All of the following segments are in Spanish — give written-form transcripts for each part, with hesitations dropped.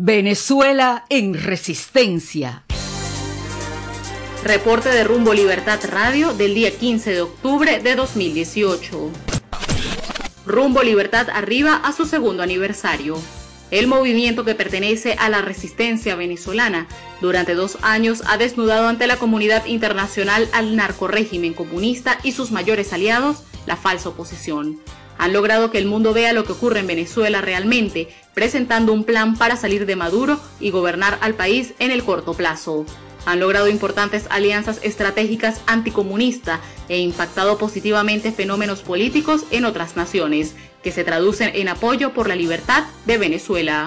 Venezuela en resistencia. Reporte de Rumbo Libertad Radio del día 15 de octubre de 2018. Rumbo Libertad arriba a su segundo aniversario. El movimiento, que pertenece a la resistencia venezolana, durante 2 años ha desnudado ante la comunidad internacional al narcorrégimen comunista y sus mayores aliados, la falsa oposición. Han logrado que el mundo vea lo que ocurre en Venezuela realmente, presentando un plan para salir de Maduro y gobernar al país en el corto plazo. Han logrado importantes alianzas estratégicas anticomunistas e impactado positivamente fenómenos políticos en otras naciones, que se traducen en apoyo por la libertad de Venezuela.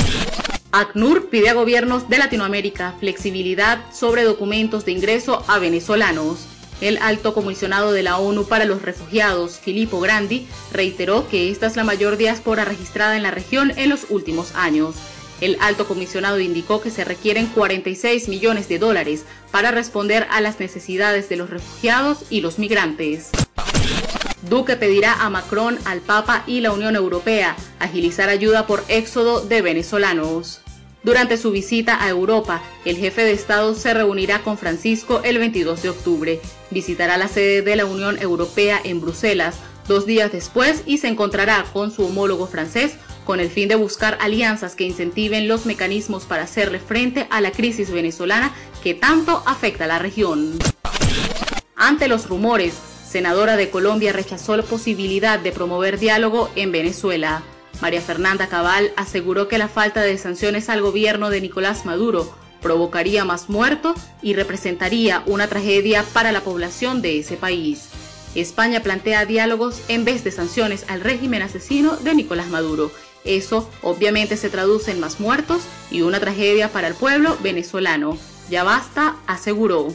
ACNUR pide a gobiernos de Latinoamérica flexibilidad sobre documentos de ingreso a venezolanos. El alto comisionado de la ONU para los Refugiados, Filippo Grandi, reiteró que esta es la mayor diáspora registrada en la región en los últimos años. El alto comisionado indicó que se requieren $46 millones para responder a las necesidades de los refugiados y los migrantes. Duque pedirá a Macron, al Papa y la Unión Europea agilizar ayuda por éxodo de venezolanos. Durante su visita a Europa, el jefe de Estado se reunirá con Francisco el 22 de octubre. Visitará la sede de la Unión Europea en Bruselas 2 días después y se encontrará con su homólogo francés con el fin de buscar alianzas que incentiven los mecanismos para hacerle frente a la crisis venezolana que tanto afecta a la región. Ante los rumores, senadora de Colombia rechazó la posibilidad de promover diálogo en Venezuela. María Fernanda Cabal aseguró que la falta de sanciones al gobierno de Nicolás Maduro provocaría más muertos y representaría una tragedia para la población de ese país. España plantea diálogos en vez de sanciones al régimen asesino de Nicolás Maduro. Eso obviamente se traduce en más muertos y una tragedia para el pueblo venezolano. Ya basta, aseguró.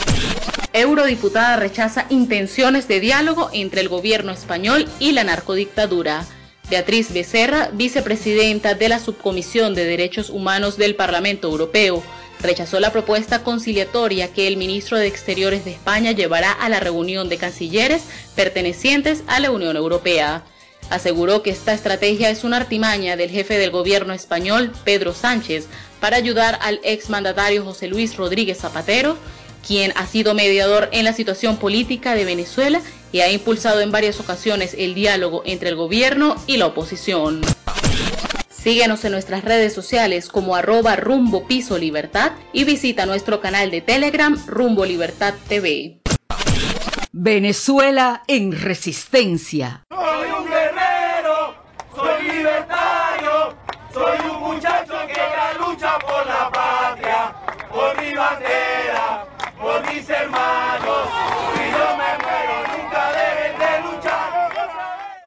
Eurodiputada rechaza intenciones de diálogo entre el gobierno español y la narcodictadura. Beatriz Becerra, vicepresidenta de la Subcomisión de Derechos Humanos del Parlamento Europeo, rechazó la propuesta conciliatoria que el ministro de Exteriores de España llevará a la reunión de cancilleres pertenecientes a la Unión Europea. Aseguró que esta estrategia es una artimaña del jefe del gobierno español, Pedro Sánchez, para ayudar al exmandatario José Luis Rodríguez Zapatero, quien ha sido mediador en la situación política de Venezuela y ha impulsado en varias ocasiones el diálogo entre el gobierno y la oposición. Síguenos en nuestras redes sociales como @rumbo_libertad y visita nuestro canal de Telegram Rumbo Libertad TV. Venezuela en resistencia.